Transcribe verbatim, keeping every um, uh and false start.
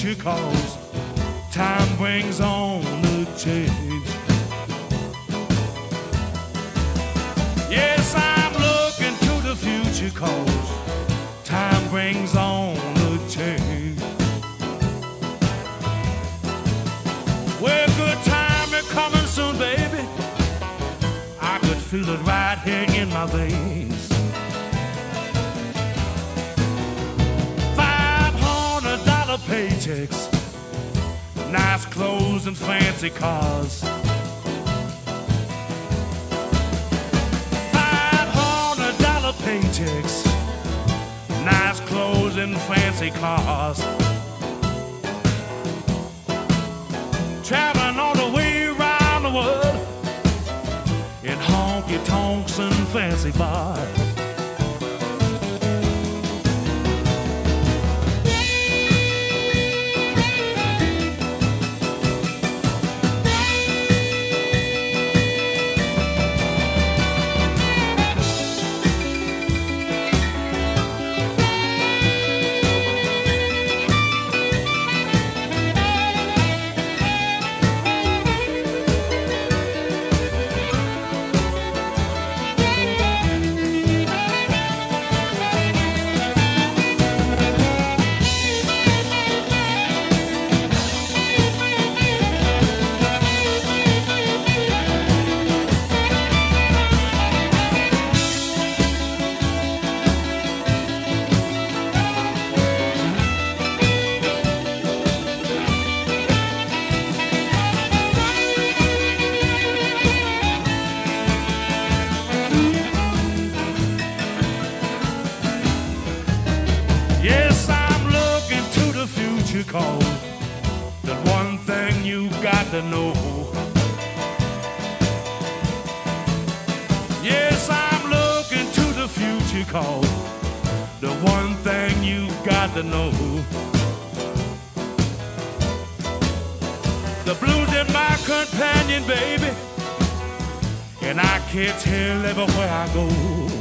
future, 'cause time brings on the change. Yes, I'm looking to the future, 'cause time brings on the change. Well, good time is coming soon, baby. I could feel it right here in my veins. Five hundred dollar paychecks, nice clothes and fancy cars. Five hundred dollar paychecks, nice clothes and fancy cars. Traveling all the way around the world in honky-tonks and fancy bars. Yes, I'm looking to the future, 'cause the one thing you got to know. Yes, I'm looking to the future, 'cause the one thing you got to know. The blues is my companion, baby, and I can't tell everywhere I go.